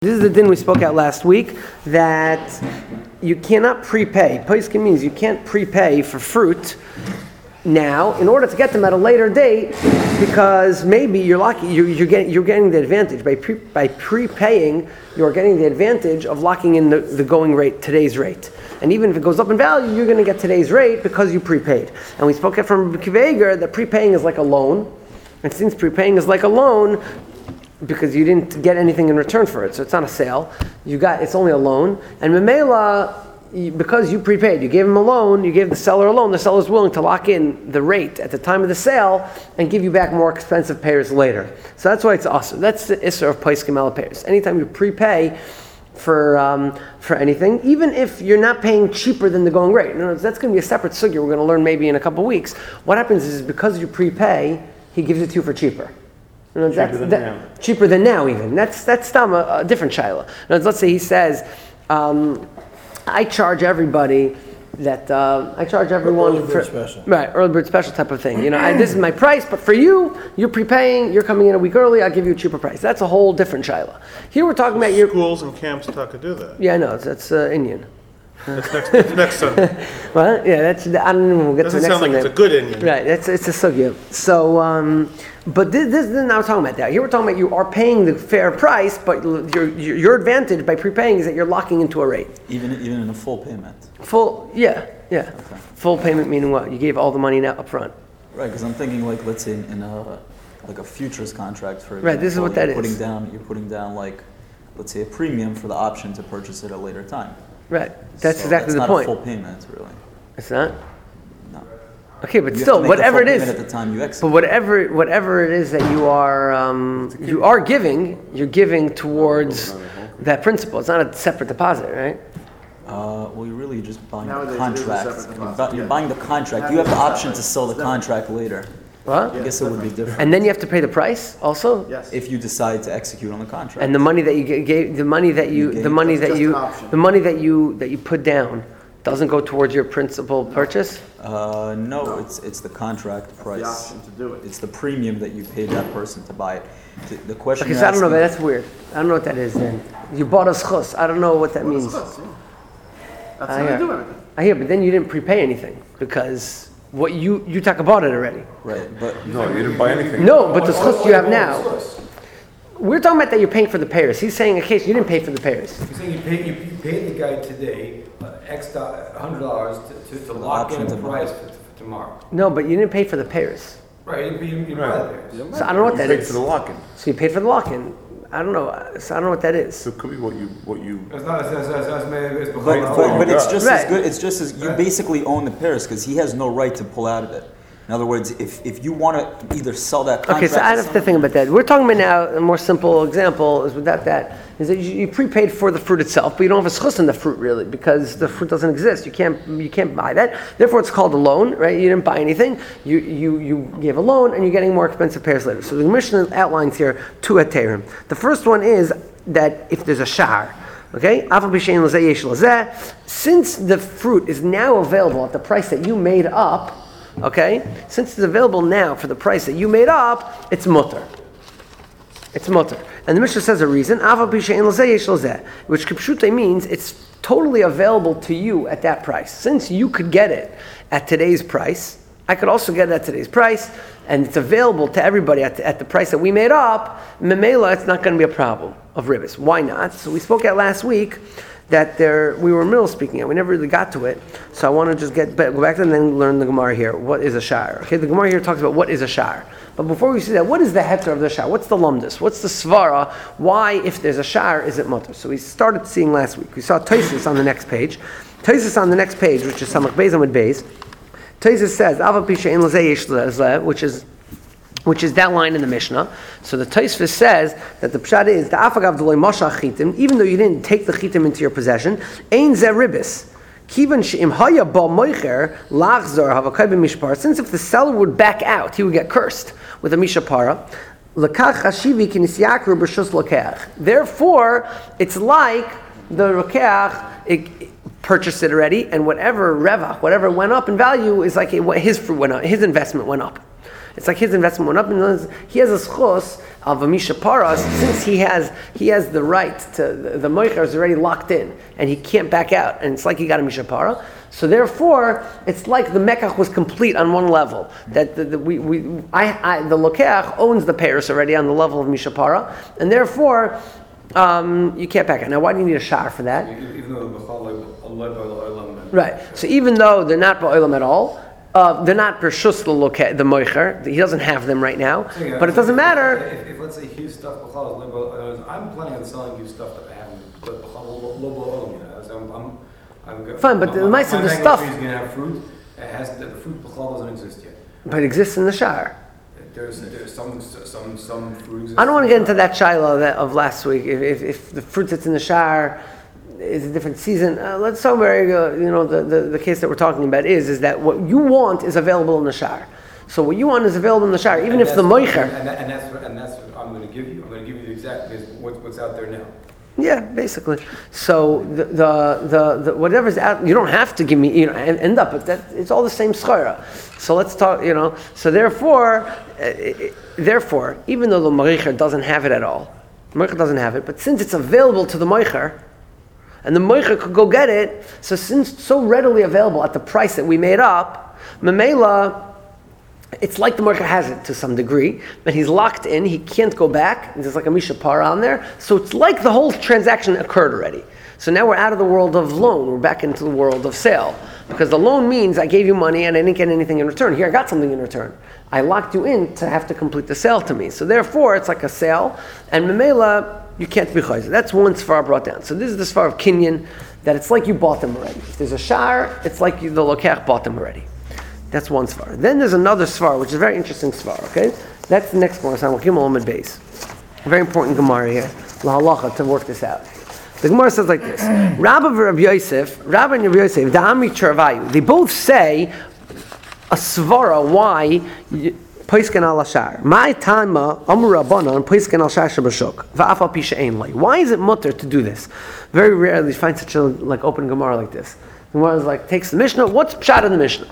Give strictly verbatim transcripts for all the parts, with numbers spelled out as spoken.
This is the din we spoke out last week, that you cannot prepay. Poskim means you can't prepay for fruit now in order to get them at a later date, because maybe you're lucky, you're, you're getting you're getting the advantage by pre, by prepaying. You're getting the advantage of locking in the, the going rate, today's rate. And even if it goes up in value, you're going to get today's rate because you prepaid. And we spoke out from Kiveger that prepaying is like a loan, and since prepaying is like a loan, because you didn't get anything in return for it, so it's not a sale. You got it's only a loan, and Memela, because you prepaid, you gave him a loan, you gave the seller a loan. The seller is willing to lock in the rate at the time of the sale and give you back more expensive payers later. So that's why it's awesome. That's the issur of poskim ala payers. Anytime you prepay for um, for anything, even if you're not paying cheaper than the going rate, in other words, that's going to be a separate sugya we're going to learn maybe in a couple weeks. What happens is because you prepay, he gives it to you for cheaper. You know, cheaper, than that, cheaper than now even. That's that's tam a, a different shaila. Let's say he says, um, I charge everybody that uh, I charge everyone early bird for special. Right, early bird special type of thing. You know, I, this is my price, but for you, you're prepaying, you're coming in a week early, I'll give you a cheaper price. That's a whole different shaila. Here we're talking about your schools and camps talk to do that. Yeah, I know. That's uh, Indian. That's next, that's next Sunday. Well, yeah, that's. I don't know. We'll get Doesn't to the next sound like Sunday. it's a good Indian. Right. That's it's a sugya. So, um, but this, this is not we're talking about that. Here we're talking about you are paying the fair price, but your your, your advantage by prepaying is that you're locking into a rate. Even even in a full payment. Full. Yeah. Yeah. Okay. Full payment meaning what? You gave all the money now up front. Right, because I'm thinking like let's say in, in a like a futures contract for example, right. This is what that you're is. Putting down you're putting down like let's say a premium for the option to purchase it at a later time. Right. That's so exactly that's the point. Not a full payment, really. It's not. No. Okay, but you still, have to make whatever the full it is. At the time you exit. But whatever, whatever it is that you are, um, you are giving, you're giving towards that principle. It's not a separate deposit, right? Uh, well, you're really just buying Nowadays, the it contract. is a separate You're, deposit, bu- you're yeah. buying the contract. You have the option to sell the contract later. What? I guess it would be different. And then you have to pay the price also. Yes. If you decide to execute on the contract. And the money that you g- gave, the money that you, You gave- the money That's that just you, an option. the money that you that you put down, doesn't go towards your principal purchase. Uh, no, it's it's the contract price. The option to do it. It's the premium that you paid that person to buy it. The, the question. Okay, you're so I don't know, but asking- that's weird. I don't know what that is. Then you bought a schus. I don't know what that means. That's I how they hear. do everything. I hear, but then you didn't prepay anything because what you you talk about it already. Right, but No, you didn't buy anything. No, but the schus you have now. We're talking about that you're paying for the payers. He's saying, in case you didn't pay for the payers. You're saying you paid, you you paid the guy today uh, X do- one hundred dollars to, to, to lock in option the to price for, for tomorrow. No, but you didn't pay for the payers. Right, you, you, you buy Right. the pairs. So I don't know what that You paid is. for the lock-in. So you paid for the lock-in. I don't know. So I don't know what that is. So it could be what you, what you. It's not, it's, it's, it's, it's, it's, it's but, behind but, the wall. but it's God. just Right. as good. It's just as you basically own the pairs because he has no right to pull out of it. In other words, if, if you want to either sell that contract. Okay, so I have to think about that. We're talking about now a more simple example is without that is that you, you prepaid for the fruit itself, but you don't have a schus in the fruit really because the fruit doesn't exist. You can't you can't buy that. Therefore, it's called a loan, right? You didn't buy anything. You you you gave a loan, and you're getting more expensive pairs later. So the Mishnah outlines here two heterim. The first one is that if there's a shar. Okay, since the fruit is now available at the price that you made up, okay, since it's available now for the price that you made up, it's mutter. It's mutter. And the Mishnah says a reason, which kipshute means it's totally available to you at that price. Since you could get it at today's price, I could also get it at today's price, and it's available to everybody at the, at the price that we made up, memela, it's not going to be a problem of ribbis. Why not? So we spoke out last week that there, we were middle speaking it. We never really got to it. So I want to just get back, go back and then learn the Gemara here. What is a shar? Okay, the Gemara here talks about what is a shar. But before we see that, what is the heter of the shar? What's the lumdus? What's the svara? Why, if there's a shar, is it mutter? So we started seeing last week. We saw Tosfos on the next page. Tosfos on the next page, which is Samach Beis Amud Beis. Tosfos says, Ava Pisha Ein Lezeh Yesh Lezeh, which is which is that line in the Mishnah. So the Tosfos says that the pshat is the afagav d'loy mashach chitim, even though you didn't take the chitim into your possession, ein zeh ribis. Kivan she'im haya ba moicher lachzor havakay b'mishpar. Since if the seller would back out, he would get cursed with a mishapara. Lekach hashivi kinisyakru b'shus lekach. Therefore, it's like the lekach purchased it already, and whatever revach, whatever went up in value, is like it, his fruit went up, his investment went up. It's like his investment went up, and he has a schos of a mishapara since he has he has the right to the, the moicher is already locked in, and he can't back out, and it's like he got a mishapara. So therefore, it's like the mekach was complete on one level. That the, the, we, we, I, I, the lokeach owns the peiros already on the level of mishapara, and therefore um, you can't back out. Now, why do you need a shar for that? Even though the b'chal like olam. Right. So even though they're not ba'olam at all, uh, they're not pershus the lokeach, the moicher. He doesn't have them right now, Yeah, but it doesn't matter. If, if let's say his stuff b'chal is low, I'm planning on selling you stuff that I haven't, but b'chal low olam. You know, so I'm, I'm, I'm go- Fine, but the my- mice of my the mango stuff- tree is gonna have fruit. It has the, the fruit b'chal doesn't exist yet. But it exists in the shar. There's there's some some some fruit. Exists I don't want to get into that shiloh that of last week. If, if, if the fruit that's in the shar is a different season, uh, let's talk about uh, you know the, the, the case that we're talking about is is that what you want is available in the shar. So what you want is available in the shar, even And if the that's- moicher. And, that, and that's what and that's what I'm going to give you. I'm going to give you the exact because what, what's out there now. Yeah, basically. So the, the the the whatever's out, you don't have to give me. You know, and end up. But that it's all the same schara. So let's talk. You know. So therefore, uh, therefore, even though the moicher doesn't have it at all, the moicher doesn't have it. But since it's available to the moicher, and the moicher could go get it, so since it's so readily available at the price that we made up, memela. It's like the moicher has it to some degree, but he's locked in, he can't go back, there's like a mishapara on there, so it's like the whole transaction occurred already. So now we're out of the world of loan, we're back into the world of sale. Because the loan means I gave you money and I didn't get anything in return. Here I got something in return. I locked you in to have to complete the sale to me. So therefore it's like a sale, and memela, you can't be chayzer. That's one sfar brought down. So this is the sfar of Kinyan, that it's like you bought them already. If there's a shar, it's like you, the lokach bought them already. That's one svar. Then there's another svar, which is a very interesting svar, okay? That's the next Gemara, Samach Gimel Amud Beis. Very important Gemara here, La Halacha, to work this out. The Gemara says like this: Rabba and Rabbi Yosef, Rabba and Rabbi Yosef, Da'amri Chervayu. They both say a svara why Poisken al Ashar. My tama Amur Rabbanan Poisken al Shar Shabashok. Va'afal Pisha Ein Lay. Why is it mutter to do this? Very rarely you find such a like open Gemara like this. The Gemara is like takes the Mishnah. What's pshat in the Mishnah?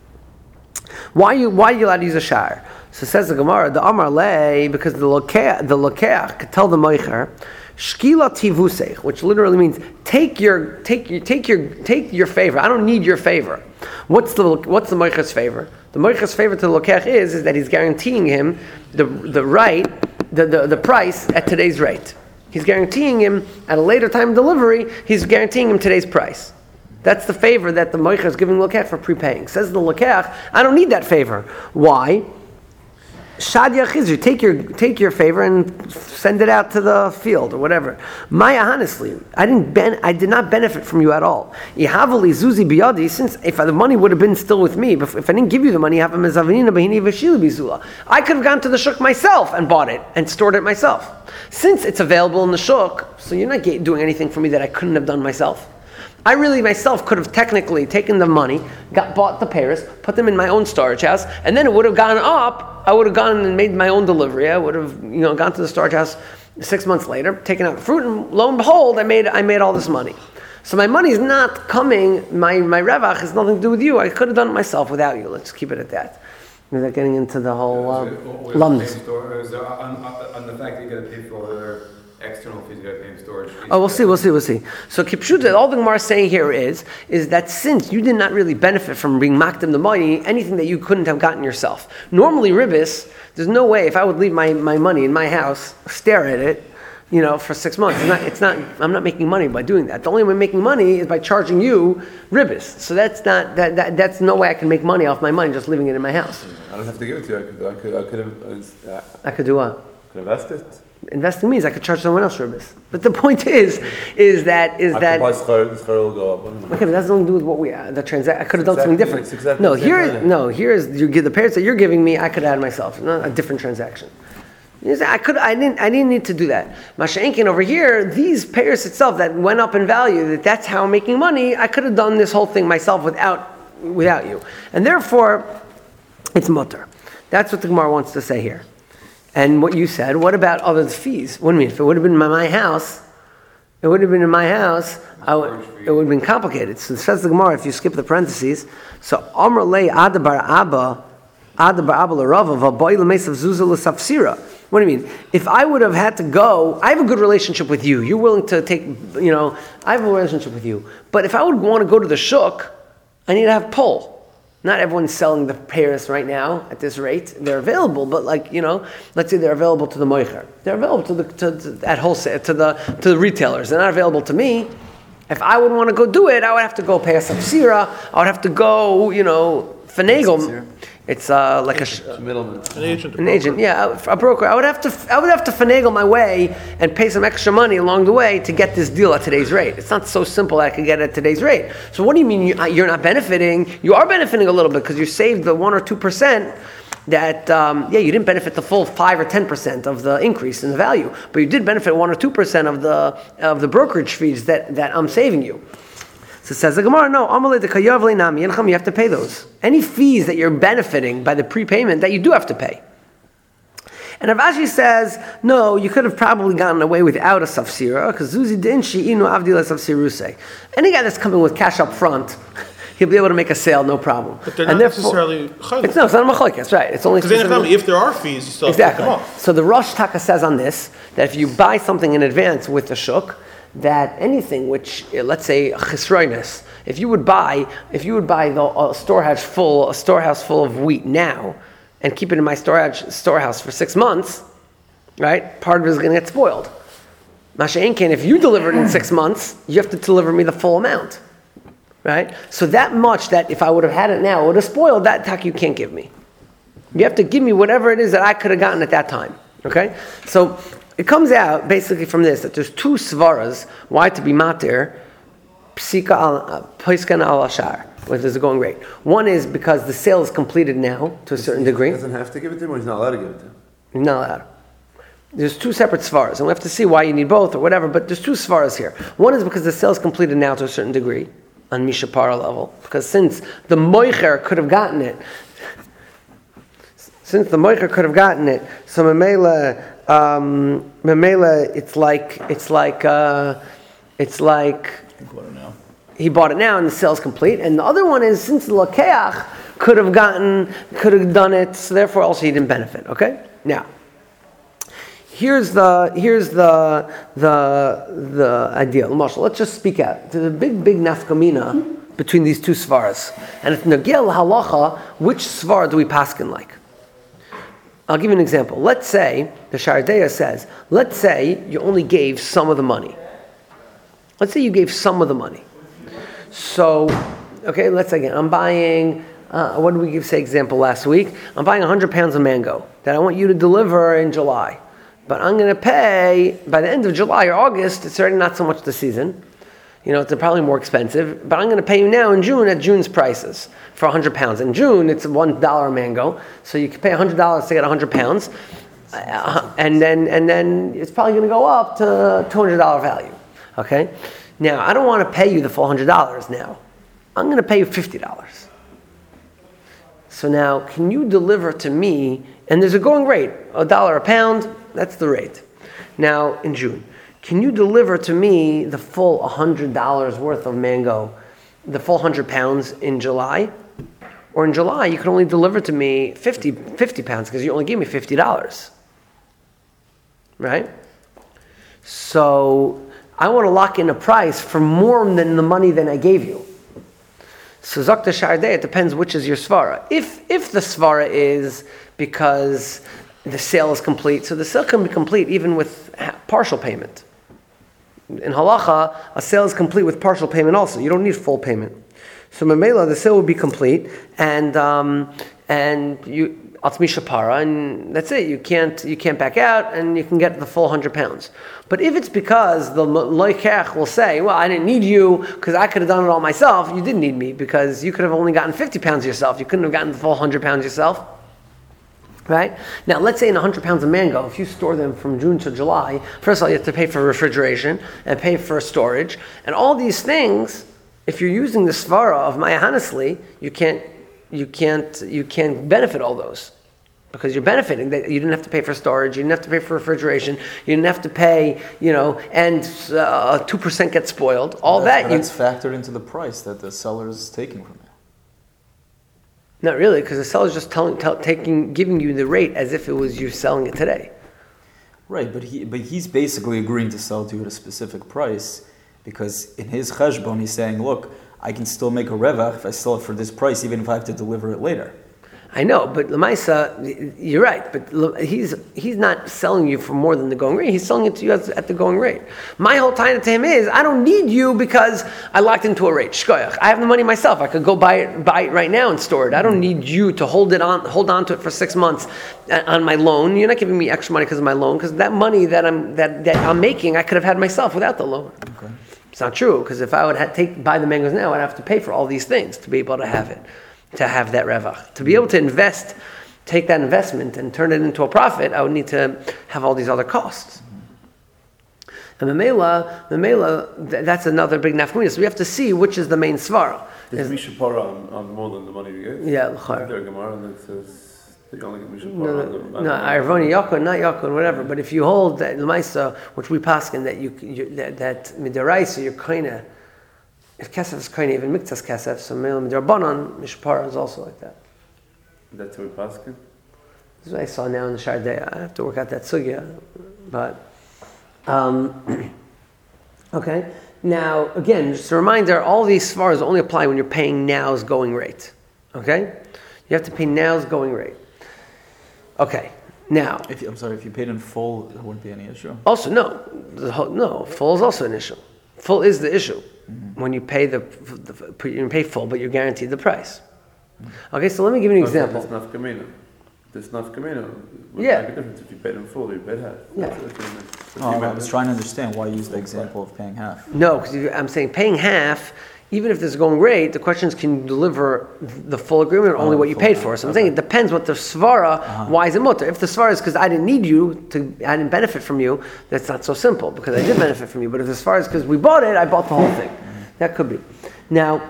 Why you why are you allowed to use a shar? So says the Gemara, the Amar lei, because the lokeach the lokeach could tell the moicher, shkila tivusech, which literally means take your take your take your take your favor. I don't need your favor. What's the what's the moicher's favor? The moicher's favor to the lokeach is is that he's guaranteeing him the the right the, the, the price at today's rate. He's guaranteeing him at a later time of delivery. He's guaranteeing him today's price. That's the favor that the moicher is giving lokech for prepaying. Says the lokech, I don't need that favor. Why? Shad yachizri, take your take your favor and send it out to the field or whatever. Maya honestly, I didn't ben, I did not benefit from you at all. Ihavali zuzi biyadi, since if the money would have been still with me, if, if I didn't give you the money, I could have gone to the shuk myself and bought it and stored it myself. Since it's available in the shuk, so you're not doing anything for me that I couldn't have done myself. I really myself could have technically taken the money, got bought the pairs, put them in my own storage house, and then it would have gone up. I would have gone and made my own delivery. I would have, you know, gone to the storage house six months later, taken out the fruit, and lo and behold, I made I made all this money. So my money is not coming. My my revach has nothing to do with you. I could have done it myself without you. Let's keep it at that. Without getting into the whole um, lumps. On, on the fact that you got to pay for their external fees, you got to pay in storage fees. Oh, we'll see, we'll see, we'll see. So Kipshuta, all the Gemara is saying here is, is that since you did not really benefit from being makdim the money, anything that you couldn't have gotten yourself. Normally, ribis, there's no way if I would leave my, my money in my house, stare at it, you know, for six months. It's not, it's not, I'm not making money by doing that. The only way I'm making money is by charging you ribis. So that's not, that, that that's no way I can make money off my money just leaving it in my house. I don't have to give it to you. I could, I could, I could have, uh, I could do what? could invest it. Investing means I could charge someone else ribis. But the point is, is that, is I that, could buy schar, the schar will go up. I don't know. okay, but that's nothing to do with what we, uh, the transaction, I could have done Exactly- something different. it's exactly No, the same here, thing. no, here is, you give the parents that you're giving me, I could add myself, not a different transaction. You say, I could, I didn't, I didn't need to do that. Masha'enkin over here, these payers itself that went up in value, that that's how I'm making money, I could have done this whole thing myself without, without you. And therefore, it's mutter. That's what the Gemara wants to say here. And what you said, what about other fees? What do you mean? If it would have been in my house, it would have been in my house, I w- it would have been complicated. So it says the Gemara, if you skip the parentheses, so Amr lei adabar abba Ad ba'abel rava v'boy l'mesav zuzah l'safsira. What do you mean? If I would have had to go, I have a good relationship with you. You're willing to take, you know, I have a relationship with you. But if I would want to go to the shuk, I need to have pull. Not everyone's selling the pairs right now at this rate. They're available, but like, you know, let's say they're available to the moicher. They're available to the to, to at wholesale to the to the retailers. They're not available to me. If I would want to go do it, I would have to go pay a safsira. I would have to go, you know, finagle. It's uh, like a, sh- It's a middleman. An agent. an agent, yeah, a broker. I would have to, I would have to finagle my way and pay some extra money along the way to get this deal at today's rate. It's not so simple that I could get it at today's rate. So what do you mean you, you're not benefiting? You are benefiting a little bit because you saved the one or two percent. That um, yeah, you didn't benefit the full five or ten percent of the increase in the value, but you did benefit one or two percent of the of the brokerage fees that, that I'm saving you. So it says the Gemara, no, you have to pay those. Any fees that you're benefiting by the prepayment, that you do have to pay. And Rav Ashi says, no, you could have probably gotten away without a safsira, because Zuzi dinshi inu avdila safsiruse. Any guy that's coming with cash up front, he'll be able to make a sale, no problem. But they're and not necessarily chaylik. It's no, it's not a machlokes, that's right. It's only Because specifically- if there are fees, you still have to Exactly. take them off. So the Rosh Taka says on this that if you buy something in advance with the shuk, that anything which, uh, let's say, chisroinus, if you would buy, if you would buy the a storehouse full, a storehouse full of wheat now, and keep it in my storage storehouse for six months, right? Part of it is going to get spoiled. Masha Einkin, if you deliver it in six months, you have to deliver me the full amount, right? So that much that if I would have had it now, it would have spoiled. That tak you can't give me. You have to give me whatever it is that I could have gotten at that time. Okay, so. It comes out basically from this that there's two svaras why to be matir psika al poiskan al ashar, where there's a going rate. One is because the sale is completed now to a certain degree. He doesn't have to give it to him, or he's not allowed to give it to him. You're not allowed. There's two separate svaras, and we have to see why you need both or whatever. But there's two svaras here. One is because the sale is completed now to a certain degree on mishapara level, because since the moicher could have gotten it, since the moicher could have gotten it, so memela. Um, Memela, it's like it's like uh, it's like he bought it now and the sale's complete. And the other one is since the lakeach could have gotten could have done it, so therefore also he didn't benefit. Okay, now here's the here's the the the idea. Marshall, let's just speak out. There's a big big nafkamina between these two svaras, and it's nagel halacha. Which svar do we paskin like? I'll give you an example. Let's say, the Sharadeya says, let's say you only gave some of the money. Let's say you gave some of the money. So, okay, let's say again, I'm buying, uh, what did we give, say, example last week? I'm buying one hundred pounds of mango that I want you to deliver in July. But I'm going to pay, by the end of July or August, it's already not so much the season. You know, it's probably more expensive, but I'm going to pay you now in June at June's prices for one hundred pounds. In June, it's one dollar a mango, so you can pay one hundred dollars to get one hundred pounds, uh, and then and then it's probably going to go up to two hundred dollars value. Okay? Now, I don't want to pay you the full one hundred dollars now. I'm going to pay you fifty dollars. So now, can you deliver to me, and there's a going rate, a dollar a pound, that's the rate. Now, in June. Can you deliver to me the full one hundred dollars worth of mango, the full one hundred pounds in July? Or in July, you can only deliver to me fifty, fifty pounds because you only gave me fifty dollars. Right? So I want to lock in a price for more than the money that I gave you. So Zakta Shardeh, it depends which is your svara. If, if the svara is because the sale is complete, so the sale can be complete even with partial payment. In halacha, a sale is complete with partial payment also. You don't need full payment. So memela, the sale will be complete, and um, and you atzmi shapara, and that's it. You can't you can't back out, and you can get the full hundred pounds. But if it's because the loikech will say, well, I didn't need you because I could have done it all myself. You didn't need me because you could have only gotten fifty pounds yourself. You couldn't have gotten the full hundred pounds yourself. Right? Now, let's say in one hundred pounds of mango, if you store them from June to July, first of all, you have to pay for refrigeration and pay for storage. And all these things, if you're using the svara of Maya Hanasli, you can't, you can't, you can't benefit all those. Because you're benefiting. You didn't have to pay for storage, you didn't have to pay for refrigeration, you didn't have to pay, you know, and uh, two percent gets spoiled. All That's- that, you, That's factored into the price that the seller is taking from you. Not really, because the seller's just telling, tell, taking, giving you the rate as if it was you selling it today. Right, but he but he's basically agreeing to sell to you at a specific price because in his cheshbon he's saying, look, I can still make a revach if I sell it for this price, even if I have to deliver it later. I know, but Lamaisa, you're right, but l- he's he's not selling you for more than the going rate. He's selling it to you at, at the going rate. My whole time to him is, I don't need you because I locked into a rate. Shkoyach. I have the money myself. I could go buy it, buy it right now and store it. I don't need you to hold it on, hold on to it for six months on my loan. You're not giving me extra money because of my loan, because that money that I'm that, that I'm making, I could have had myself without the loan. Okay. It's not true, because if I would have take buy the mangoes now, I'd have to pay for all these things to be able to have it. To have that revach. To be able to invest, take that investment and turn it into a profit, I would need to have all these other costs. And the Mela, the Mela, that's another big nafkamina. So we have to see which is the main svara. There's Misha Para on, on more than the money we gave. Yeah, l'chayr. There Gemara, and it says that you only get Misha Para No, on the... no, on no, the- Arvoni Yakon, not Yakon, whatever. But if you hold that Lamaisa, which we paskin that you, you that, that midaraisa, you're kinda, if kesef is kinda even miktas kesef, so Mela midarbanon, mishpara is also like that. That's how we pass it. This is what I saw now in the Shardei. I have to work out that sugya, but um, okay. Now again, just a reminder: all these svaras only apply when you're paying now's going rate. Okay, you have to pay now's going rate. Okay, now If you, I'm sorry, if you paid in full, there wouldn't be any issue. also no, the whole, no full is also an issue. Full is the issue mm-hmm. when you pay the, the you pay full, but you're guaranteed the price. Mm-hmm. Okay, so let me give you an example. There's nafkamina. There's nafkamina. Would Yeah. make a difference if you paid in full or you paid half. Yeah. That's- that's what I meant. If Oh, you I made was it- trying to understand why you used the example of paying half. No, because I'm saying paying half, even if there's a going rate, the question is can you deliver the full agreement or only Oh, what you full paid amount. for? So I'm Okay. saying it depends what the svara, why is it mutter? If the svara is because I didn't need you, to, I didn't benefit from you, that's not so simple because I did benefit from you. But if the svara is because we bought it, I bought the whole thing. That could be. Now,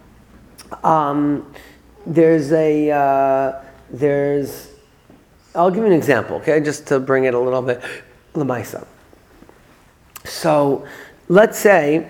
um, there's a, uh, there's, I'll give you an example, okay, just to bring it a little bit, l'maisa. So, let's say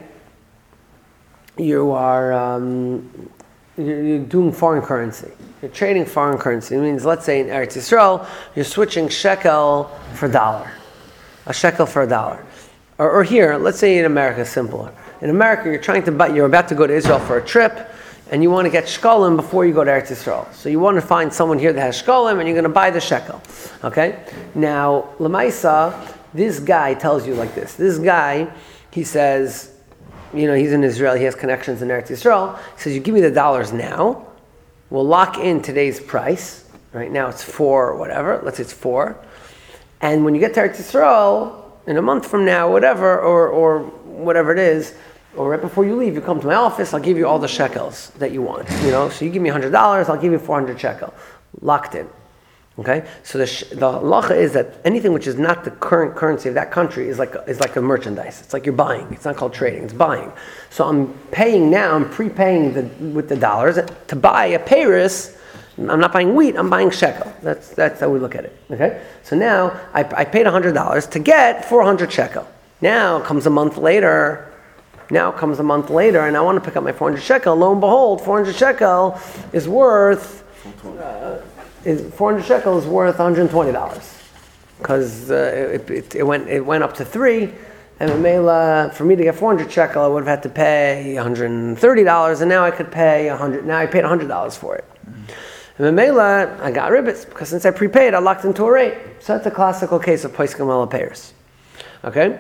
you are um, you're, you're doing foreign currency. You're trading foreign currency. It means, let's say in Eretz Yisrael, you're switching shekel for dollar, a shekel for a dollar. Or, or here, let's say in America, it's simpler. In America, you're trying to buy, you're about to go to Israel for a trip, and you want to get shkolim before you go to Eretz Yisrael. So you want to find someone here that has shkolim, and you're going to buy the shekel. Okay? Now, Lamaisa, this guy tells you like this. This guy, he says, you know, he's in Israel, he has connections in Eretz Yisrael. He says, you give me the dollars now, we'll lock in today's price. Right now it's four, whatever, let's say it's four. And when you get to Eretz Yisrael, in a month from now, whatever, or, or whatever it is, or right before you leave, you come to my office, I'll give you all the shekels that you want. You know, so you give me one hundred dollars, I'll give you four hundred shekel. Locked in. Okay? So the sh- the halacha is that anything which is not the current currency of that country is like, a, is like a merchandise. It's like you're buying. It's not called trading, it's buying. So I'm paying now, I'm prepaying the, with the dollars to buy a peiros. I'm not buying wheat, I'm buying shekel. That's that's how we look at it. Okay? So now I, I paid one hundred dollars to get four hundred shekel. Now comes a month later, now comes a month later, and I want to pick up my four hundred shekel. Lo and behold, four hundred shekel is worth, uh, is four hundred shekel is worth one hundred twenty dollars. Because uh, it, it, it, went, it went up to three, and Mamela, for me to get four hundred shekel, I would have had to pay one hundred thirty dollars, and now I could pay one hundred, now I paid one hundred dollars for it. Mm-hmm. And Mamela, I got ribbits, because since I prepaid, I locked into a rate. So that's a classical case of Poiskim Ala Peiros. Okay?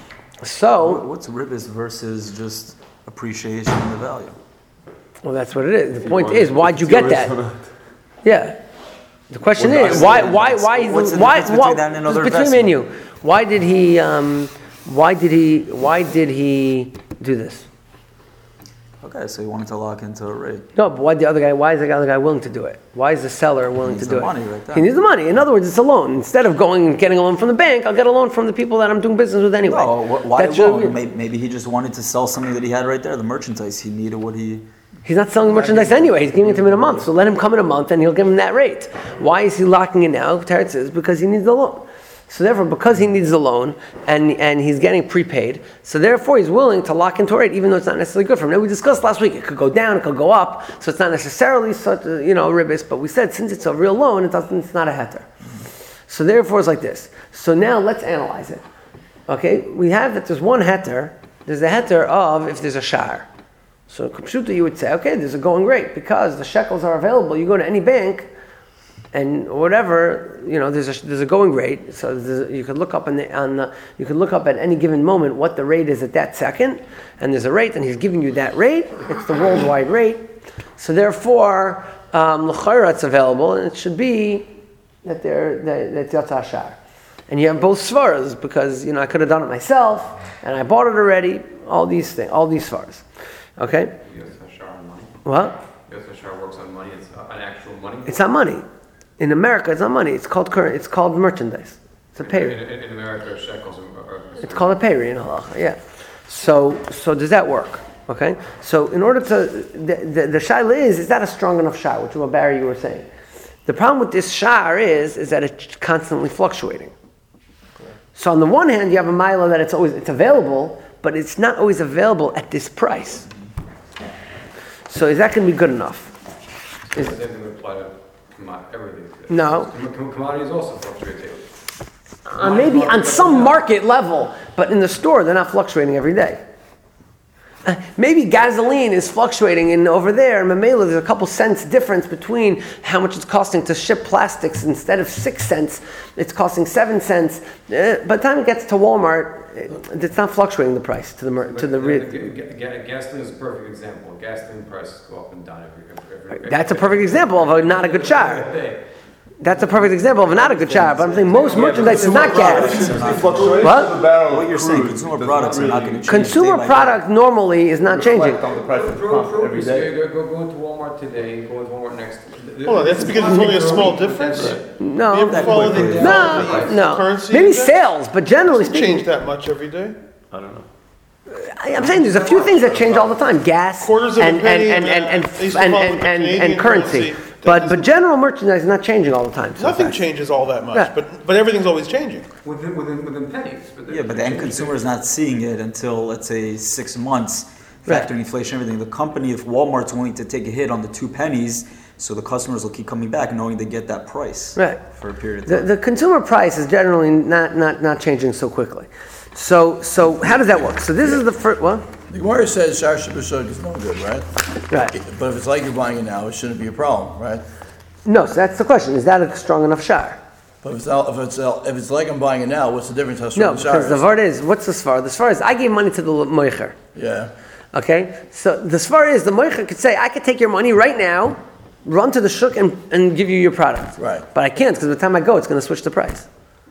So, What's ribbis versus just appreciation in the value? well, that's what it is. The point want- is, why'd you if it's get yours or that? not. Yeah. The question Well, is, no, why, I- why, why, What's the why, difference why, between that and another between me and you, investment? why did he, um, why did he, why did he do this? Okay, so you wanted to lock into a rate. No, but why the other guy? Why is the other guy willing to do it? Why is the seller willing needs to the do money it? right there. He needs the money. In other words, it's a loan. Instead of going and getting a loan from the bank, I'll get a loan from the people that I'm doing business with anyway. No, wh- why That's your- alone? Maybe, maybe he just wanted to sell something that he had right there, the merchandise. He needed what he... He's not selling merchandise anyway. He's giving it to him in a month. So let him come in a month and he'll give him that rate. Why is he locking it now? Teretz says because he needs the loan. So therefore, because he needs the loan and, and he's getting prepaid, so therefore he's willing to lock into a rate, even though it's not necessarily good for him. Now we discussed last week, it could go down, it could go up, so it's not necessarily such a, you know, ribis, but we said since it's a real loan, it doesn't, it's not a heter. So therefore it's like this. So now let's analyze it. Okay, we have that there's one heter, there's the heter of if there's a shar. So Kupshuta, you would say, okay, there's a going rate, because the shekels are available, you go to any bank, and whatever, you know, there's a there's a going rate. So a, you could look up on the, on the, you could look up at any given moment what the rate is at that second, and there's a rate, and he's giving you that rate. It's the worldwide rate. So therefore, um, l'chayra it's available, and it should be that they're that, that's yatsa shar. And you have both svaras because you know I could have done it myself, and I bought it already. All these things, all these svaras. Okay. Yatsa shar on money. What? Yatsa shar works on money. It's on actual money. It's not money. In America, it's not money. It's called current. It's called merchandise. It's a pay. In, in, in America, shekels are. are It's called a payri in halacha. Yeah. So, so does that work? Okay. So, in order to the the, the shaila is is that a strong enough shar, which is what Barry you were saying. The problem with this shar is is that it's constantly fluctuating. So on the one hand, you have a mila that it's always it's available, but it's not always available at this price. So is that going to be good enough? Is, the same thing would apply to commo- everything. No. Com- com- Commodities also fluctuate daily. Uh, maybe on some market level, but in the store they're not fluctuating every day. Uh, maybe gasoline is fluctuating, and over there, in Mamela, there's a couple cents difference between how much it's costing to ship plastics. Instead of six cents, it's costing seven cents. Uh, by the time it gets to Walmart, it, it's not fluctuating the price to the mer- to the. But, Re- uh, ga- ga- gasoline is a perfect example. Gasoline prices go up and down every. every, every That's a perfect example of a not a good shar. day. That's a perfect example of a not a good shar. But I'm saying most merchandise is not gas. What? What? What you're saying, consumer products are not going to change. Consumer day by product normally is not changing. On the price of the Pro- pump every produce, day. Go, go, go into Walmart today, go into Walmart next. Hold on, that's because it's only a small difference? No, You ever follow the, no, follow the no. currency Maybe index? sales, but generally Doesn't change speaking, that much every day. I don't know. I- I'm saying there's a few things that change all the time: gas Quarters of a and and penny and and, and uh, and I used to and, follow and, the and, Canadian and currency. currency. But That but general merchandise is not changing all the time. so Nothing fast. changes all that much, Yeah. but but everything's always changing. Within, within, within pennies. But Yeah, but the end consumer is not seeing it until, let's say, six months, Right. factoring inflation, everything. The company, if Walmart's willing to take a hit on the two pennies, so the customers will keep coming back knowing they get that price Right. for a period of The, time. the consumer price is generally not, not, not changing so quickly. So so how does that work? So this is the first what? The Gemara says Shar Shibashog is no good, right? Right. But if it's like you're buying it now, it shouldn't be a problem, right? No, so that's the question. Is that a strong enough shar? But if it's, al- if it's, al- if it's like I'm buying it now, what's the difference how No, strong the Shar because the is? vart is what's the svar? The svar is I gave money to the moicher. Yeah. Okay, so the svar is the moicher could say I could take your money right now, run to the shuk and, and give you your product. Right. But I can't because by the time I go, it's going to switch the price.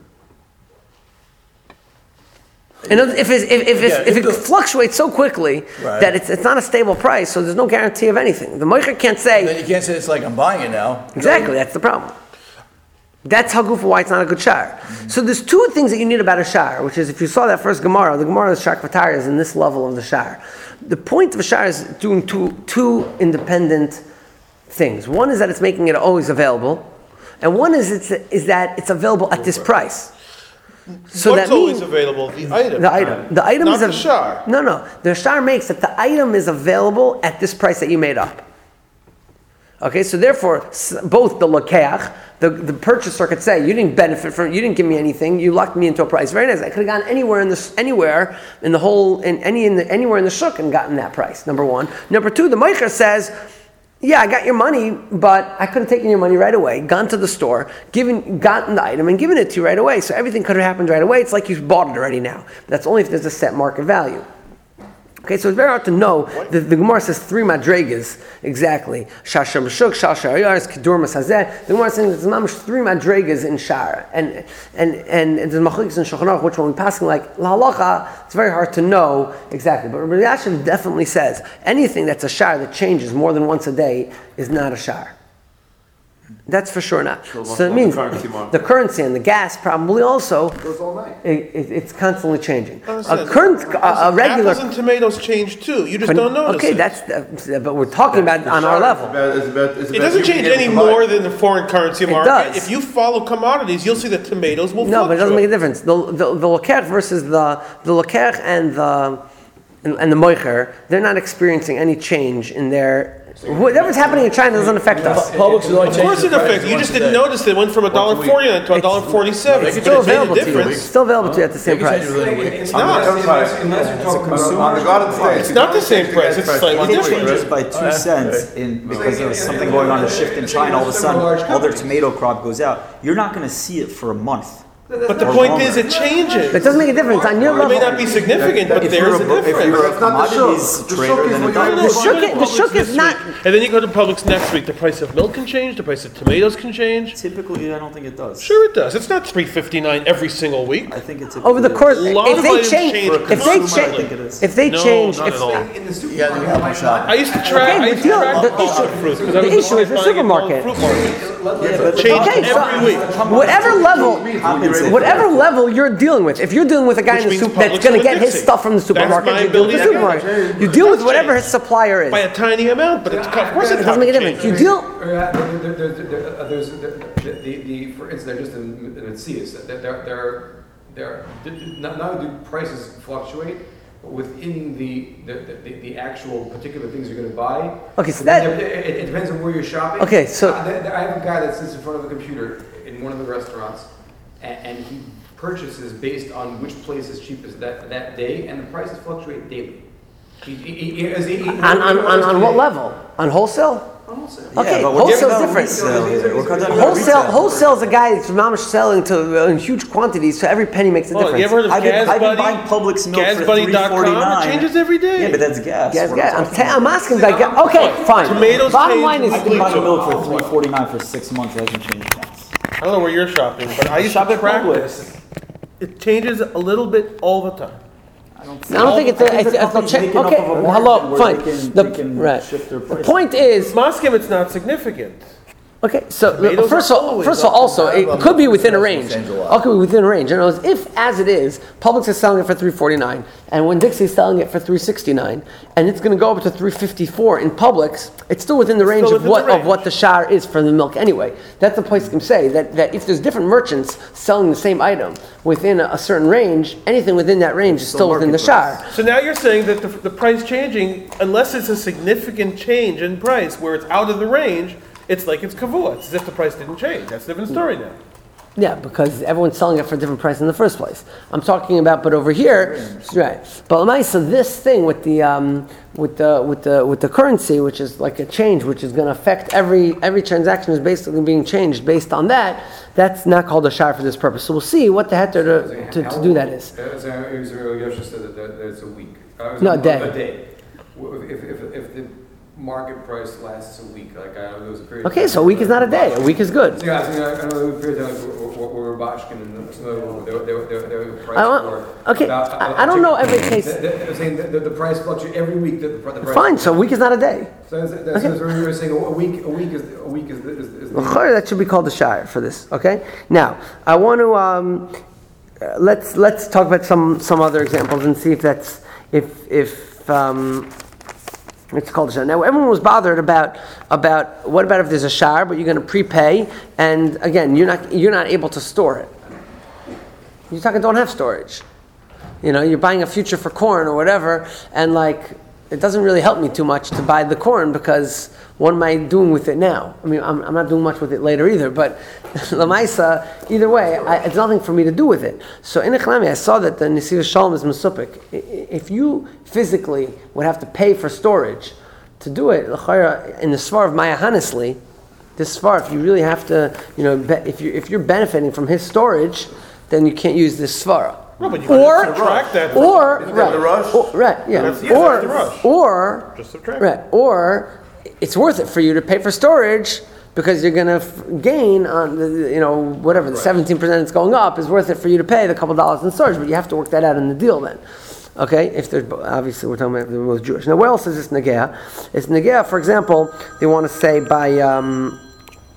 And if, it's, if, if, Yeah, if, if if it the- fluctuates so quickly Right. that it's, it's not a stable price, so there's no guarantee of anything. The moicher can't say Then you can't say it's like I'm buying it now. exactly. That's the problem. That's how goof why it's not a good shar. So there's two things that you need about a shar, which is if you saw that first Gemara, the Gemara is Shakvatari is in this level of the shar. The point of a shar is doing two two independent things. One is that it's making it always available, and one is it's is that it's available at this price. So What's that always means available? The item. the item. The item Not is the av- shar. No, no. The shar makes that the item is available at this price that you made up. Okay, so therefore, s- both the lokeach, the, the purchaser could say, you didn't benefit from, you didn't give me anything, you locked me into a price. Very nice. I could have gone anywhere in this, anywhere in the whole, in any in the, anywhere in the shuk and gotten that price. Number one. Number two, the moicher says, yeah, I got your money, but I could have taken your money right away, gone to the store, given, gotten the item, and given it to you right away. So everything could have happened right away. It's like you bought it already now. That's only if there's a set market value. Okay, so it's very hard to know. The, the Gemara says three madregas exactly. Shar Shar Meshuk, Shar Shar Yaris, Kedur Masazeh. The Gemara is saying there's mamish three madregas in Shar, and and and, and there's machlokes in Shulchan Aruch, which one we passing like la halacha. It's very hard to know exactly. But Rabbi Yashin definitely says anything that's a Shar that changes more than once a day is not a Shar. That's for sure not. Sure, So it on means the currency market. the currency and the gas probably also, Goes all night. it, it, it's constantly changing. A Understand. current, a, a regular. Apples and tomatoes change too. You just but- don't notice okay, it. that's, the- but we're talking about The on our share level. is about- is about- is It about doesn't you change being able any to buy. more than the foreign currency It market. does. If you follow commodities, you'll see that tomatoes will No, but it doesn't make a fluctuate. difference. The the, the Lokech versus the the Lokech and the and, and the Moicher, they're not experiencing any change in their. Whatever's happening in China doesn't affect us. Publix is only Of course it changing the price affects. You once just a didn't day. notice it went from a dollar forty-nine to a dollar forty-seven. It's But still it made a available to you. It's difference. still available to you at the same They can price. change it within a week. It's not. not, unless, Sorry. unless, unless you're talking about. On the Garden State. It's not the same price. It's slightly If it different. changes by two cents in, because there was something going on, a shift in China, all of a sudden, all their tomato crop goes out, you're not going to see it for a month. But the Or point longer. is, it changes. It doesn't make a difference on your It may level. not be significant, but If there you're is a, a if you're difference. a commodities The trader, shock is then what it you're- doesn't. The shook is- the shook is This not. week. And then you go to Publix next week. The price of milk can change. The price of tomatoes can change. Typically, I don't think it does. Sure, it does. It's not three fifty-nine every single week. I think it's Over the course, A lot if of they items change, change if they consumer, I change, think it is. if they No, change, not if, at all. In the You gotta be supermarket, helping shop. I used to track. Okay, I but used to deal- track the the issue- fruit because the I was issue is the buying it in all supermarket. fruit markets. Yeah, but the Change Okay, so- every week. whatever level, Compensate. whatever level you're dealing with, if you're dealing with a guy Which in the means soup that's Publix going to and get his Dixie. stuff from the supermarket, my you deal with the ability to get supermarket. You deal with That's whatever changed. his supplier is. By a tiny amount, but it's, of course It it's doesn't make a difference. You deal. Yeah, there, there, there, there, uh, there's there, the, the, the for instance, just in, in Matthias, there, there, there, there, not, not only do prices fluctuate, but within the the, the, the actual particular things you're going to buy. Okay, so then that- there- it, it depends on where you're shopping. Okay, so- Uh, there- there- I have a guy that sits in front of a computer in one of the restaurants, and, and he purchases based on which place is cheapest that that day, and the prices fluctuate daily. He, he, he, he, he, he, On, on, on, on what level? On wholesale? Okay, but we're talking wholesale's about different. resale here. We're talking about Wholesale, retail. wholesale is a guy that's mamish selling to uh, in huge quantities, so every penny makes a Oh, you ever difference. heard of I've been, I've been GasBuddy? buying Publix milk for GasBuddy three dot com? forty-nine. It changes every day. Yeah, but that's gas. Guys, We're guys, not I'm, talking ta- I'm asking that guy. Okay, fine. Tomatoes Bottom change line is, I've been buying milk for three forty-nine for six months. It hasn't changed once. I don't know where you're shopping, but I used shop to at track Publix. this. It changes a little bit all the time. I don't, I don't think it's a, I think it's, the it's a companies check. make enough Okay, of a margin hello, where fine. they can- The, they can right. shift their The prices. point is, Moscow, it's not significant. okay, so Tomatoes first are of all, always first of all, up also and down. it could be within a range. Change a lot. Okay, within a range. In other words, if as it is, Publix is selling it for three forty-nine, and when Dixie's selling it for three sixty-nine, and it's going to go up to three fifty-four in Publix, it's still within the range still of within what the of what the shar is for the milk anyway. That's the place can say that, that if there's different merchants selling the same item within a, a certain range, anything within that range is still still within the market shar. So now you're saying that the, the price changing, unless it's a significant change in price where it's out of the range, it's like it's kavua. It's as if the price didn't change. That's a different story now. Yeah, because everyone's selling it for a different price in the first place. I'm talking about, but over here, right? But Lamaisa, this thing with the um, with the with the with the currency, which is like a change, which is going to affect every every transaction is basically being changed based on that. That's not called a shar for this purpose. So we'll see what the heter to, to, to do that is. As Yosha said, that, that it's a week. Uh, No, a day. A day. If, if, if the market price lasts a week, like I, there was a period. Okay, so a week is not a day. A week is good. So, yeah, I think I, I know there was a period of time where, where, where Bashkin and some other people, they were, they were, they were, they were the price I want- for. okay, about- I- I don't know every case. The- the- I'm saying that the, the price fluctuates every week. The, the price. Fine. So a week is not a day. So that's, that's, that's what you were saying. A week, a week is a week is, is, is the, L'chayr, that should be called a shire for this. Okay. Now I want to um, uh, let's let's talk about some some other examples and see if that's if if um, it's called a shire. Now everyone was bothered about about what about if there's a shire but you're going to prepay and again you're not you're not able to store it. You're talking don't have storage. You know, you're buying a future for corn or whatever, and like it doesn't really help me too much to buy the corn because what am I doing with it now? I mean, I'm, I'm not doing much with it later either, but Lamaisa, either way, I, it's nothing for me to do with it. So in Echlami, I saw that the Nesiv Shalom is Mesupik. If you physically would have to pay for storage to do it, in the Svar of Maya Hanesli, this Svar, if you really have to, you know, be, if, you, if you're benefiting from his storage, then you can't use this Svara. No, but you Or, can subtract that. or, Isn't that right, the rush? or- right, yeah, That's- yeah, that's the or, rush. or, Just subtract. right, or it's worth it for you to pay for storage because you're going to f- gain on the, you know, whatever the seventeen percent that's going up is worth it for you to pay the couple dollars in storage, but you have to work that out in the deal then. Okay, if they're obviously we're talking about if they're both Jewish. Now, where else is this negea? It's negea, for example, they want to say by. Um,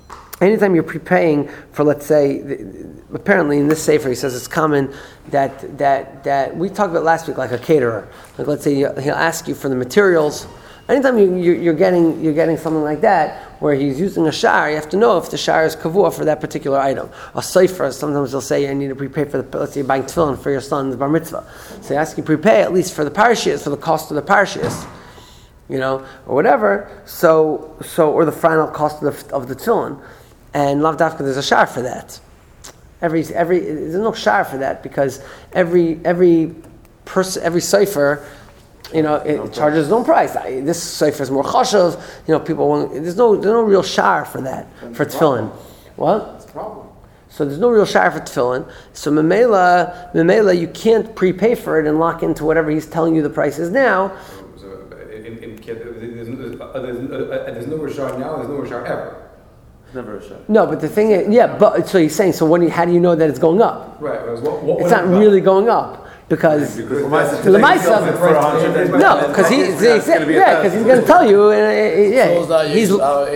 anytime you're prepaying for, let's say, the- apparently in this sefer he says it's common that that that we talked about last week, like a caterer. Like let's say he'll he'll ask you for the materials. Anytime you, you, you're getting you're getting something like that where he's using a shar, you have to know if the shar is kavua for that particular item. A sefer, sometimes they'll say I need to prepay for the, let's say you're buying tefillin for your son's bar mitzvah. So they ask you prepay at least for the parashiyas, for the cost of the parashiyas, you know, or whatever. So so or the final cost of the of the tefillin, and lav dafka there's a shar for that. Every every there's no shar for that because every every person every sefer, you know, it no charges its own price. I, this sefer is more chashav. You know, people want. There's no there's no real shar for that for tefillin. What? That's a problem. So there's no real shar for tefillin. So memela memela you can't prepay for it and lock into whatever he's telling you the price is now. So, in, in, there's, there's, uh, there's, uh, there's no Rashar now, there's no Rashar ever. Never a shot. No, but the thing is, yeah. But so he's saying. So when you, how do you know that it's going up? Right. What, what, It's not really going up. Because Because Lamaisa, no, because he, he yeah, because he's going to tell you, uh, yeah, he's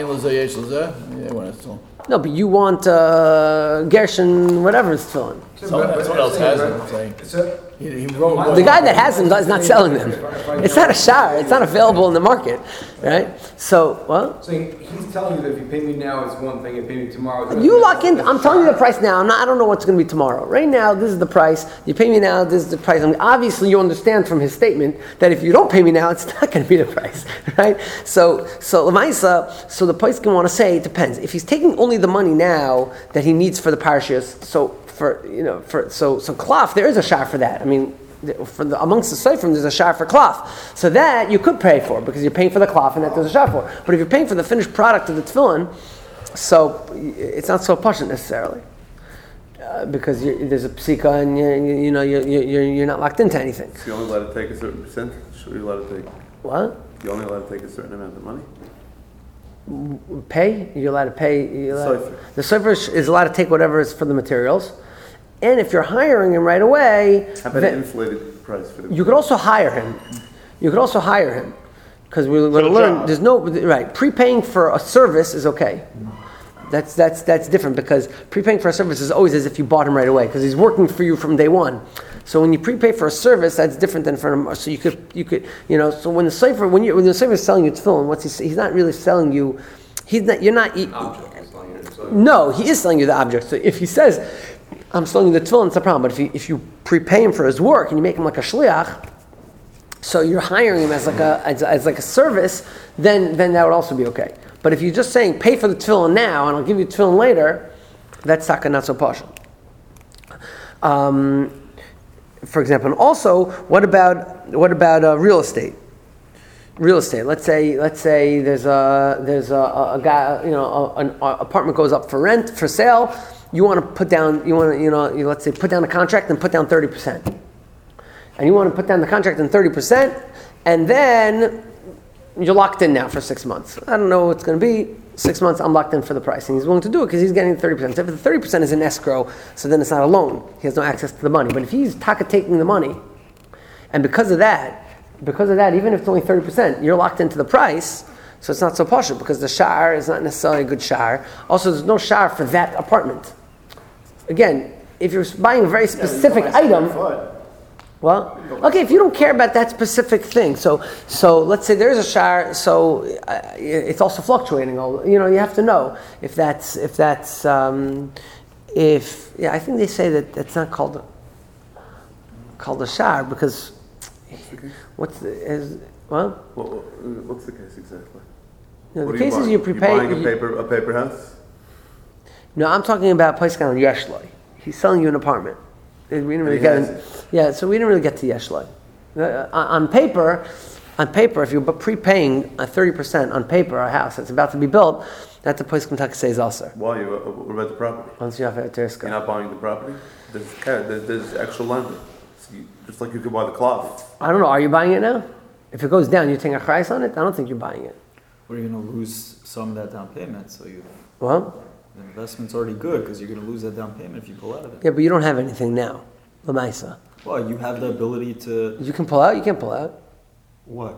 Yeah, when it's still. no, but you want uh, Gershon, whatever it's filling. Someone, someone else has them, I'm saying. So, He, he wrote The guy that has them is not selling them. It's not a shar. It's not available in the market, right? So, well, so he, he's telling you that if you pay me now, it's one thing. If you pay me tomorrow, it's you lock in. I'm telling you the price now. I'm not, I don't know what's going to be tomorrow. Right now, this is the price. You pay me now. This is the price. I mean, obviously, you understand from his statement that if you don't pay me now, it's not going to be the price, right? So, so Lamaisa, so the price can want to say it depends. If he's taking only the money now that he needs for the parashiyas, so for you know, for so so cloth, there is a shar for that. I mean. For the, amongst the seifrim, there's a shar for cloth, so that you could pay for because you're paying for the cloth, and that there's a shar for. But if you're paying for the finished product of the tefillin, so it's not so pashut necessarily, uh, because you're, there's a psika, and you, you, you know you're, you're you're not locked into anything. So you're only allowed to take a certain percentage, or you're allowed to take. What? You're only allowed to take a certain amount of money. Pay? You're allowed to pay. You're allowed, Sefer. the sefer is allowed to take whatever is for the materials, and if you're hiring him right away, How about then- an inflated price for the? you could also hire him. You could also hire him because we're going to the learn. job. There's no right. Prepaying for a service is okay. That's that's that's different because prepaying for a service is always as if you bought him right away because he's working for you from day one. So when you prepay for a service, that's different than for him. So you could you could you know. So when the sefer when you when the sefer is selling you tefillin, what's he? He's not really selling you. He's not. You're not. He, object. It's telling you, it's like- no, he is selling you the object. So if he says, "I'm selling you the tefillin," it's a problem. But if you if you prepay him for his work and you make him like a shliach, so you're hiring him as like a as, as like a service, then then that would also be okay. But if you're just saying pay for the tefillin now and I'll give you tefillin later, that's taka not so partial. Um, for example, and also, what about what about uh, real estate? Real estate. Let's say let's say there's a there's a, a, a guy you know a, an a apartment goes up for rent for sale. You want to put down you want to you know you, let's say put down a contract and put down thirty percent, and you want to put down the contract in thirty percent, and then you're locked in now for six months. I don't know what it's going to be. Six months, I'm locked in for the price, and he's willing to do it because he's getting thirty percent. So if the thirty percent is in escrow, so then it's not a loan. He has no access to the money. But if he's taka taking the money, and because of that. Because of that, even if it's only thirty percent, you're locked into the price, so it's not so partial because the shar is not necessarily a good shar. Also, there's no shar for that apartment. Again, if you're buying a very specific item, well, okay, if you don't care about that specific thing, so so let's say there's a shar, so uh, it's also fluctuating. all- You know, you have to know if that's if that's um, if yeah, I think they say that that's not called called a shar because. What's the is well? What, what, what's the case exactly? No, What the are case is buying? you prepay. You're buying a you- paper, a paper house. no, I'm talking about Paiskan on Yeshloi. He's selling you an apartment. And we didn't really he get. has in- it. yeah, so we didn't really get to Yeshloi. Uh, on on paper, on paper, if you're prepaying a thirty percent on paper a house that's about to be built, that's the Paiskan Taka says also. Why? You, uh, what about the property? Once you have a You're Terska. not buying the property. There's, ca- there's, there's actual lender. So you, just like you could buy the cloth. I don't know. Are you buying it now? If it goes down, you take a price on it. I don't think you're buying it. Well, you're going to lose some of that down payment, so you, Well, the investment's already good because you're going to lose that down payment if you pull out of it. yeah, but you don't have anything now, Lamaisa. Well, you have the ability to You can pull out. You can't pull out. what?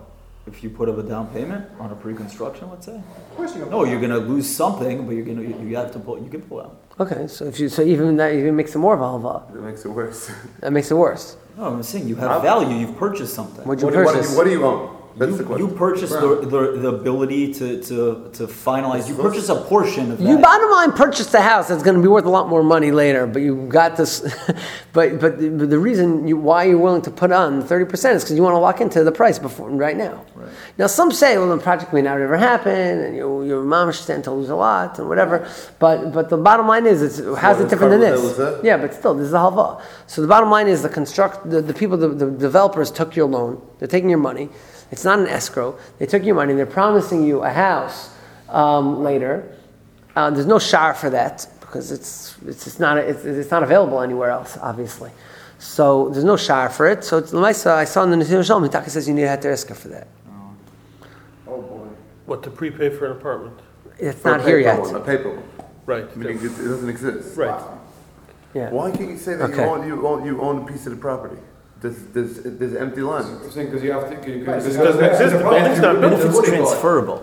if you put up a down payment on a pre-construction, let's say? Of course you No, you're gonna lose something, but you're gonna, you you have to pull, you can pull out. Okay, so if you, so even that, even makes it more of a halva. That makes it worse. That makes it worse. No, I'm saying you have value, you've purchased something. What'd you What do, what, do purchase? you, what do you own? That's the You, question. you purchase the, the, the ability to, to, to finalize, you purchase a portion of that. You bottom line purchased a house that's going to be worth a lot more money later, but you got this. but but the, but the reason you, why you're willing to put on thirty percent is because you want to lock into the price before right now. Right. Now some say, well, the project may not ever happen, and your your mom stand to lose a lot and whatever. But but the bottom line is, it's how's what it different than covered this? that was it? Yeah, but still, this is a halva. So the bottom line is the construct the, the people the, the developers took your loan. They're taking your money. It's not an escrow. They took your money. They're promising you a house um, later. Uh, there's no shar for that because it's it's, it's not it's, it's not available anywhere else, obviously. So there's no shar for it. So it's, I saw in the Nesiv Shalom, Mitaka says you need a heter esker for that. Oh boy. What, to prepay for an apartment? It's For a not here paper yet. one, a paper one. Right. Meaning it, it doesn't exist. Right. Yeah. Why can't you say that Okay. you, own, you, own, you own a piece of the property? There's, there's, there's empty land. I'm saying because you have to. Because It doesn't exist. The building's not What built. if it's transferable?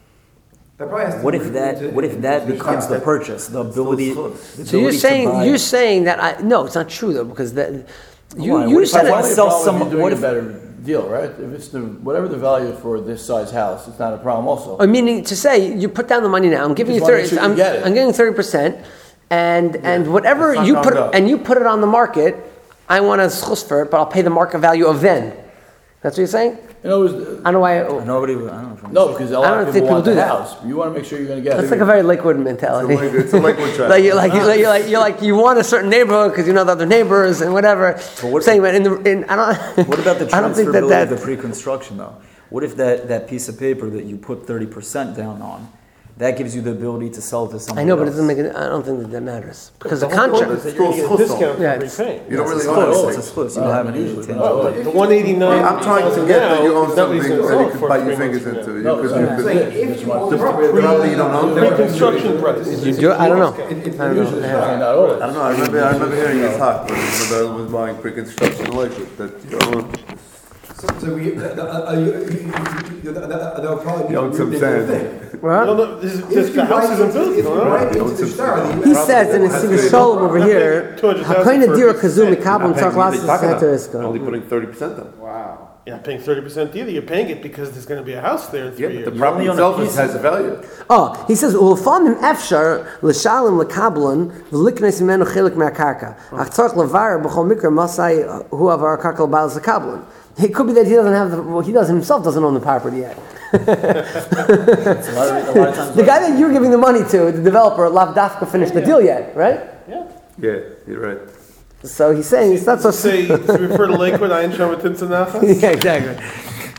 That probably has to What be if that, into- what if that into- becomes the that- purchase, the ability? close. the So you're ability to saying buy- you're saying that I no, it's not true though because that you Why? you What if said I it. wanna sell some- You're doing what a if- better deal, right? If it's the, whatever the value for this size house, it's not a problem also. I mean to say you put down the money now. I'm giving you Just wanna thirty. make sure you I'm, get it. I'm getting thirty percent, and and whatever It's not you gonna put go. and you put it on the market, I want a schus for it, but I'll pay the market value of then. That's what you're saying? You know, it was, I don't know why. Nobody, I don't know. if I'm- no, because a I lot don't of think people want people do the that. house. You want to make sure you're going to get That's it. like a very Lakewood mentality. It's a Lakewood- it's a Lakewood trap. like you like you like, you're like you're like you want a certain neighborhood because you know the other neighbors and whatever. But what- saying, but in the in I don't. What about the I don't think that transferability that. of the pre-construction though? What if that, that piece of paper that you put thirty percent down on, that gives you the ability to sell to somebody I know, but it else? doesn't make it. I don't think that that matters because the, The whole point contract. is that you're gonna get a discount Yeah, for it's- prepaying. You don't really It's own close, anything. it's close, you don't have any usually. tangible- Well, the one eighty-nine. I'm trying to get that you own is not what something he's gonna that sell you it can for bite your three fingers months into. from You now. could- I'm you could- saying if you own the the property, property you don't own. Pre-construction price. You do? I don't know. It- it- I don't know. usually it's Yeah. fine. Not always. I don't know. I remember. I remember hearing this talk when Nobel was buying pre-construction Lakewood that you own. So, so we, uh, uh, uh, you, you, you, you, uh, they'll probably. You own some they- sand. they- Well, No, no, this is, If this, you the house buy isn't into- built. if you no, no. buy into the star, the- he says in his Siva Shalom over here, two hundred thousand Hakoina for a Dira piece of Kazumi sand. Kabbalah Tzach Lasses Heter Iska. Only putting thirty percent down. You're not paying thirty percent either. You're paying it because there's going to be a house there in three Yeah, years. but the property only own a itself piece is- has a value. Oh, he says, "Ulfamim efshar l'shalim l'kablan v'liknes imenu chelik me'akarka. Ach tzarich levar b'chol mikra masai hu avar karka l'bal zakablan." It could be that he doesn't have the. Well, he doesn't himself doesn't own the property yet. It's a lot of- a lot of times- The guy that you're giving the money to, the developer, Lav Dafka, finished the deal yet, right? Yeah. Yeah, you're right. So he's saying it's not so. Say, to refer to Lakewood, Ein Shamatin Sanachas. Yeah, exactly.